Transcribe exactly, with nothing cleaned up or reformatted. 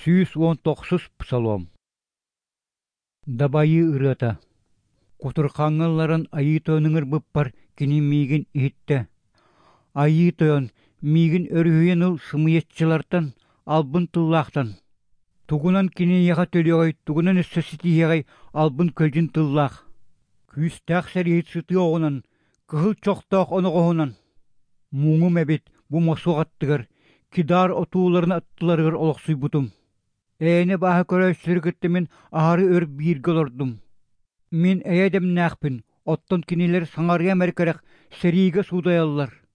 Сүүс он токсус псалом. Дабайы ырыта. Кутурқаңылларын айы төніңір бұппар кені мейгін ихтті. Айы төн мейгін өрүйен ұл сымыетчылартан албын тыллақтан. Тугунан кені яға төлеғай, тугунан өссөсіті яғай албын көлжін тыллақ. Күстәқ сәрейт сұты оғынан, кығыл чоқтақ оны қоғынан. Мұңы мәбет бұ масуғаттығыр, кидар отуыларына аттыларығыр олықсуй бұтым. Әйіне бағы көрәшілер күтті мен ағары өр бейіргі олардым. Мен әйедім нәқпін, оттан кенелер саңария мәркәрәқ сәрейге судай алылар.